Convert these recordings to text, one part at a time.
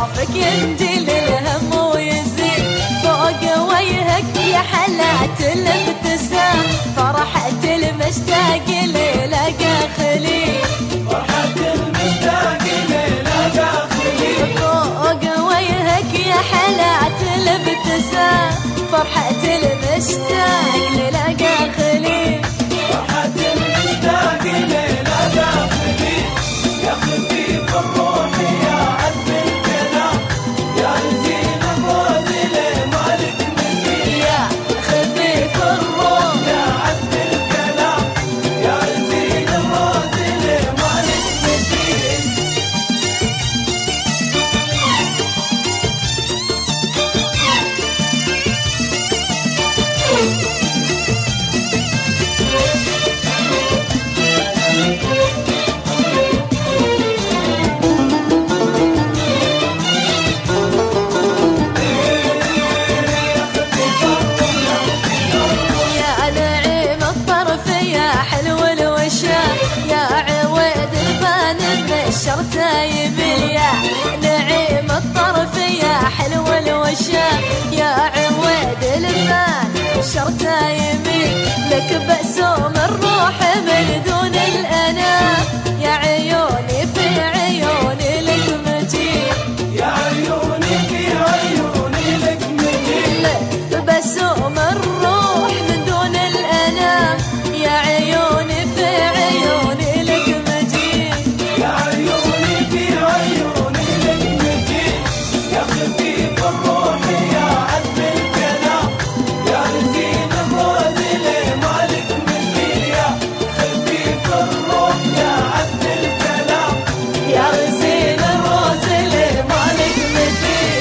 طرفك يندل الهم ويزيد فوق وجهك يا حلعة الابتسام فرحة المشتاق للقى خليل فرحة المشتاق للقى خليل فوق وجهك يا حلعة الابتسام فرحة المشتاق للقى خليل فرحة المشتاق للقى خليل يا خفيف الروح يا عذب الكلام يا زين الروز لمالك مثيل يا خفيف الروح يا عذب الكلام يا زين الروز لمالك مثيل يا نعيم الطرف يا حلو الوشام يا عويد البان بشرت يميل يا نعيم الطرف يا حلو الوشام يا عويد البان بشرت يميل لك بأسوم الروح من دون الأنام يا عيوني في عيوني لك مجيل يا عيوني في عيوني لك مثيل لك بأسوم الروح من دون الأنام يا عيوني في عيوني لك مجيل يا عيوني في عيوني لك مثيل يا خفيف الروح يا عذب الكلام يا زين الروز لمالك مثيل يا خفيف الروح يا عذب الكلام يا غزين الروز لمالك مثيل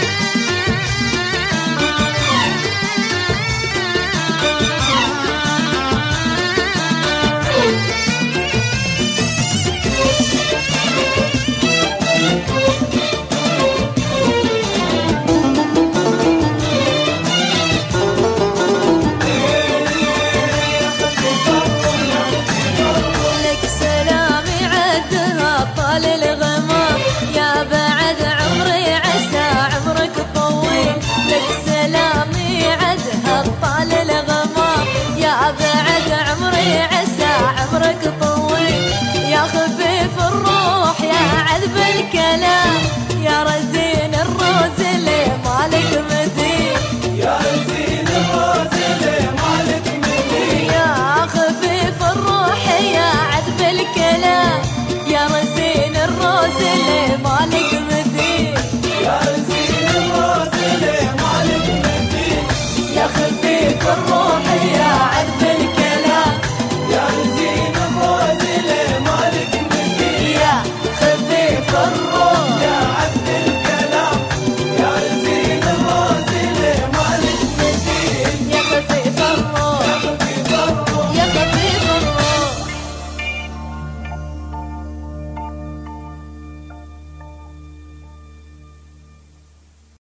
لك سلامي عدها طال الغمام يا بعد عمري عسى عمرك طويل لك سلامي عدها طال الغمام يا بعد عمري عسى عمرك طويل يا خفيف الروح يا عذب الكلام يا رزين الروز اللي مالك مثيل يا زين الروز لمالك مثيل يا خفيف الروح يا عذب الكلام يا رزين الروز اللي مالك مثيل يا زين الروز لمالك مثيل يا خفيف الروح